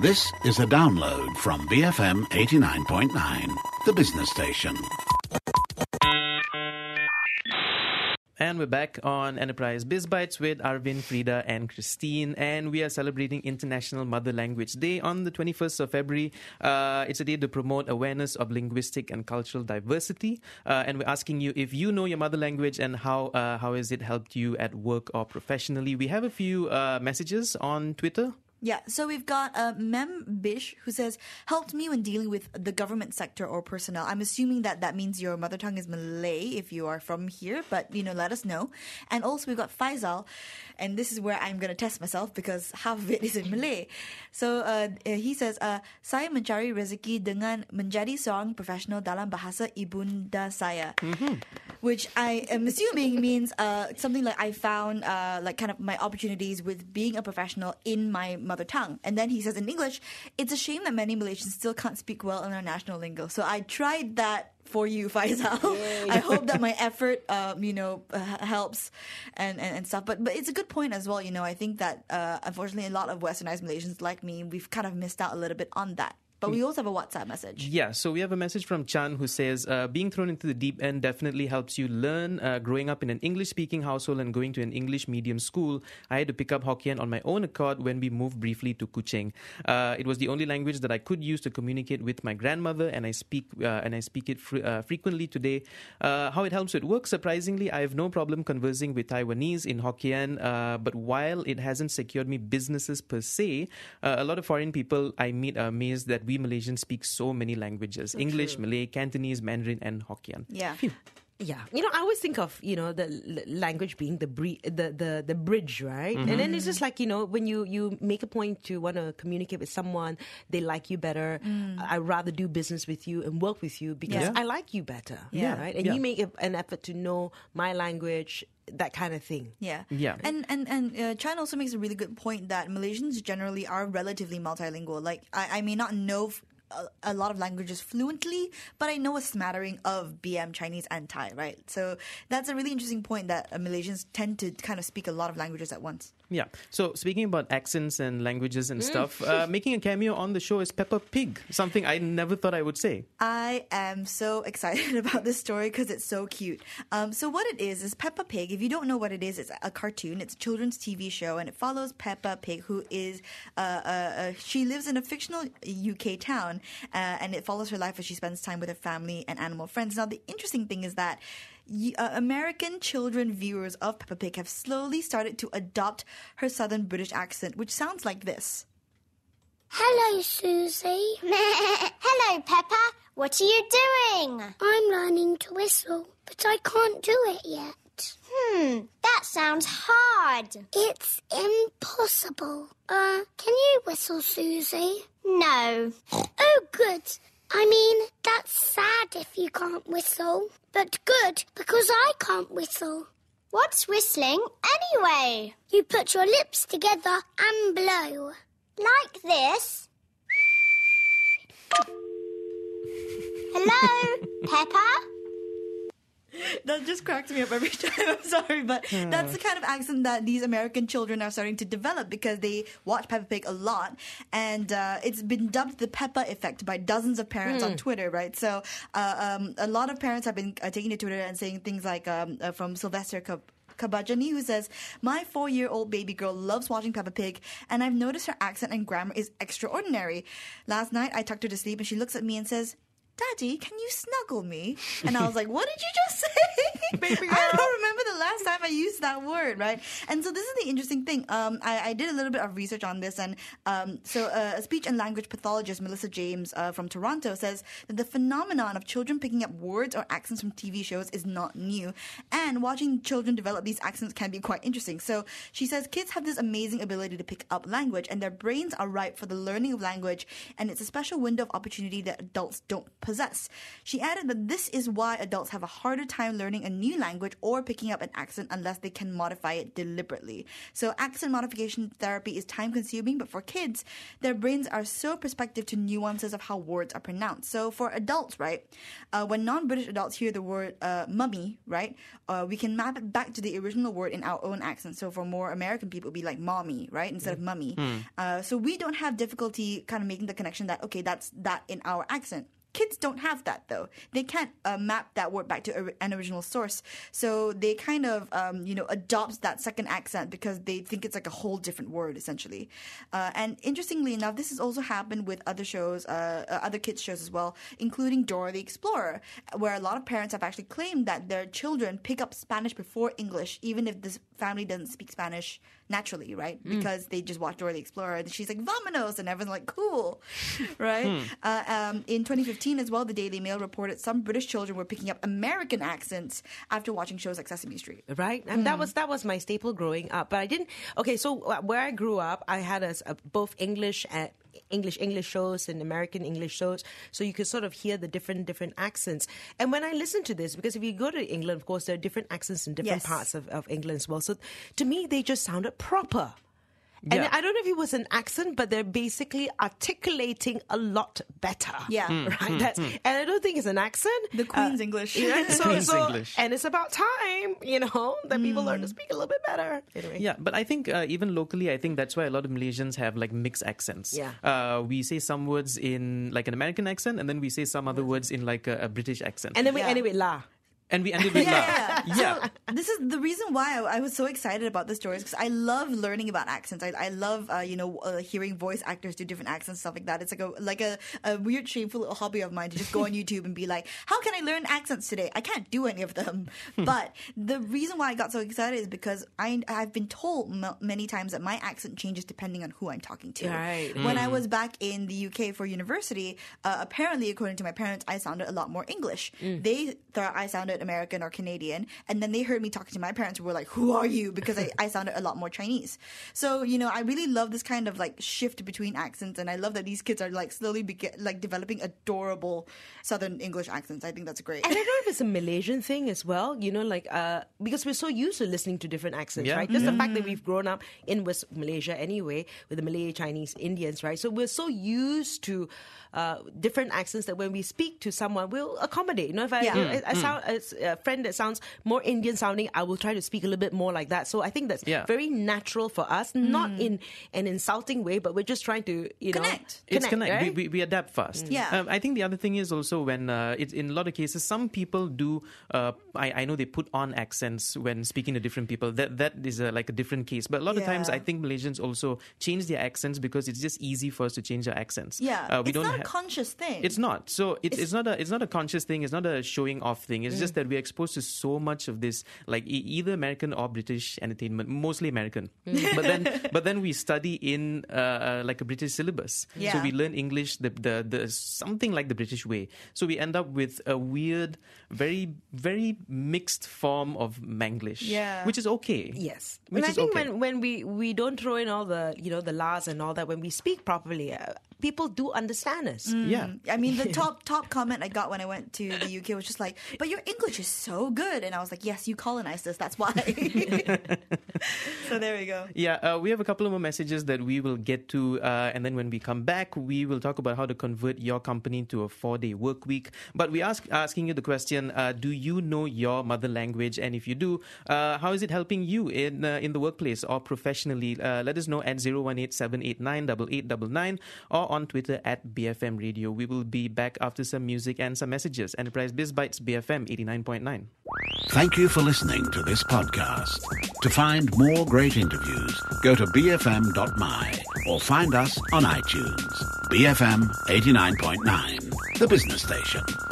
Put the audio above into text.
This is a download from BFM 89.9, the business station. And we're back on Enterprise Biz Bites with Arvin, Frida and Christine. And we are celebrating International Mother Language Day on the 21st of February. It's a day to promote awareness of linguistic and cultural diversity. And we're asking you if you know your mother language and how has it helped you at work or professionally. We have a few messages on Twitter. Yeah, so we've got Mem Bish who says, helped me when dealing with the government sector or personnel. I'm assuming that means your mother tongue is Malay if you are from here, but, let us know. And also we've got Faisal, and this is where I'm going to test myself because half of it is in Malay. So he says, saya mencari rezeki dengan menjadi seorang profesional dalam bahasa ibunda saya. Mm-hmm. Which I am assuming means something like I found like kind of my opportunities with being a professional in my mother tongue. And then he says in English, it's a shame that many Malaysians still can't speak well in our national lingo. So I tried that for you, Faisal. I hope that my effort, helps and stuff. But it's a good point as well. I think that unfortunately a lot of westernized Malaysians like me, we've kind of missed out a little bit on that. But we also have a WhatsApp message. Yeah, so we have a message from Chan who says, being thrown into the deep end definitely helps you learn. Growing up in an English-speaking household and going to an English medium school, I had to pick up Hokkien on my own accord when we moved briefly to Kuching. It was the only language that I could use to communicate with my grandmother, and I speak it frequently today. How it helps with work, surprisingly, I have no problem conversing with Taiwanese in Hokkien, but while it hasn't secured me businesses per se, a lot of foreign people I meet are amazed that we Malaysians speak so many languages. So English, true. Malay, Cantonese, Mandarin and Hokkien. Yeah. Phew. Yeah, I always think of the language being the bridge, right? Mm-hmm. And then it's just like when you make a point to want to communicate with someone, they like you better. I'd rather do business with you and work with you because I like you better, right? And you make an effort to know my language. That kind of thing. Yeah. And Chan also makes a really good point that Malaysians generally are relatively multilingual. Like I may not know a lot of languages fluently, but I know a smattering of BM, Chinese and Thai, right? So that's a really interesting point that Malaysians tend to kind of speak a lot of languages at once. Yeah. So speaking about accents and languages and stuff, making a cameo on the show is Peppa Pig, something I never thought I would say. I am so excited about this story because it's so cute. So what it is Peppa Pig. If you don't know what it is, it's a cartoon. It's a children's TV show, and it follows Peppa Pig, who is she lives in a fictional UK town, and it follows her life as she spends time with her family and animal friends. Now, the interesting thing is that American children viewers of Peppa Pig have slowly started to adopt her southern British accent, which sounds like this. Hello, Susie. Hello, Peppa. What are you doing? I'm learning to whistle, but I can't do it yet. That sounds hard. It's impossible. Can you whistle, Susie? No. Oh, good. I mean, that's sad if you can't whistle, but good because I can't whistle. What's whistling anyway? You put your lips together and blow. Like this? Hello, Peppa? That just cracks me up every time. I'm sorry, but that's the kind of accent that these American children are starting to develop because they watch Peppa Pig a lot, and it's been dubbed the Peppa effect by dozens of parents on Twitter, right? So a lot of parents have been taking to Twitter and saying things like from Sylvester Kabajani, who says, my 4-year-old baby girl loves watching Peppa Pig, and I've noticed her accent and grammar is extraordinary. Last night, I tucked her to sleep, and she looks at me and says, Daddy, can you snuggle me? And I was like, what did you just say? Baby girl. I don't remember the last time I used that word, right? And so this is the interesting thing. I did a little bit of research on this, and so a speech and language pathologist, Melissa James from Toronto, says that the phenomenon of children picking up words or accents from TV shows is not new, and watching children develop these accents can be quite interesting. So she says kids have this amazing ability to pick up language, and their brains are ripe for the learning of language, and it's a special window of opportunity that adults don't possess. She added that this is why adults have a harder time learning a new language or picking up an accent unless they can modify it deliberately. So accent modification therapy is time-consuming, but for kids, their brains are so perceptive to nuances of how words are pronounced. So for adults, right, when non-British adults hear the word mummy, right, we can map it back to the original word in our own accent. So for more American people, it would be like mommy, right, instead of mummy. So we don't have difficulty kind of making the connection that, okay, that's that in our accent. Kids don't have that, though. They can't map that word back to an original source. So they kind of, adopt that second accent because they think it's like a whole different word, essentially. And interestingly enough, this has also happened with other shows, other kids' shows as well, including Dora the Explorer, where a lot of parents have actually claimed that their children pick up Spanish before English, even if this family doesn't speak Spanish naturally, right? Because they just watch Dora the Explorer and she's like, "Vámonos," and everyone's like, "Cool," right? In 2015 as well, the Daily Mail reported some British children were picking up American accents after watching shows like Sesame Street. Right, and that was my staple growing up. But I didn't. Okay, so where I grew up, I had both English shows and American English shows, so you could sort of hear the different accents. And when I listen to this, because if you go to England, of course, there are different accents in different parts of England as well. So to me, they just sounded proper. And I don't know if it was an accent, but they're basically articulating a lot better. Yeah. Right? And I don't think it's an accent. The Queen's English. Right? Queen's English. And it's about time, that people learn to speak a little bit better. Anyway. Yeah, but I think even locally, I think that's why a lot of Malaysians have like mixed accents. Yeah. We say some words in like an American accent, and then we say some other words in like a British accent. And then we end it with la. And we ended with Yeah. yeah. So this is the reason why I was so excited about this story, because I love learning about accents. I love hearing voice actors do different accents, stuff like that. It's like a weird, shameful hobby of mine to just go on YouTube and be like, how can I learn accents today? I can't do any of them. But the reason why I got so excited is because I've been told many times that my accent changes depending on who I'm talking to. Right. When I was back in the UK for university, apparently, according to my parents, I sounded a lot more English. They thought I sounded American or Canadian, and then they heard me talking to my parents who were like, "Who are you?" because I sounded a lot more Chinese. So I really love this kind of like shift between accents, and I love that these kids are like slowly developing adorable Southern English accents. I think that's great. And I don't know if it's a Malaysian thing as well, because we're so used to listening to different accents, right? Just the fact that we've grown up in West Malaysia anyway, with the Malay, Chinese, Indians, right? So we're so used to different accents that when we speak to someone, we'll accommodate. If I sound as a friend that sounds more Indian sounding, I will try to speak a little bit more like that. So I think that's very natural for us, not in an insulting way, but we're just trying to connect. It's connect. Right? We adapt fast. Yeah. I think the other thing is also when it's in a lot of cases, some people do. I know they put on accents when speaking to different people. That is like a different case. But a lot of times, I think Malaysians also change their accents because it's just easy for us to change our accents. Yeah, we it's don't not a conscious thing. It's not. So it's not a conscious thing. It's not a showing off thing. It's just that we're exposed to so much of this, like either American or British entertainment, mostly American. But then we study in like a British syllabus. Yeah. So we learn English the something like the British way. So we end up with a weird, very very mixed form of Manglish. Yeah. Which is okay. Yes. Which And I is think okay. when we don't throw in all the the laws and all that, when we speak properly, people do understand us. Yeah. I mean, the top comment I got when I went to the UK was just like, "But your English is so good," and I was like, "Yes, you colonized us. That's why." So there we go. Yeah, we have a couple of more messages that we will get to, and then when we come back, we will talk about how to convert your company to a 4-day work week. But we asking you the question: do you know your mother language? And if you do, how is it helping you in the workplace or professionally? Let us know at 018-789-8899 or on Twitter at BFM Radio. We will be back after some music and some messages. Enterprise Biz Bites, BFM 89.9. Thank you for listening to this podcast. To find more great interviews, go to bfm.my or find us on iTunes. BFM 89.9, the business station.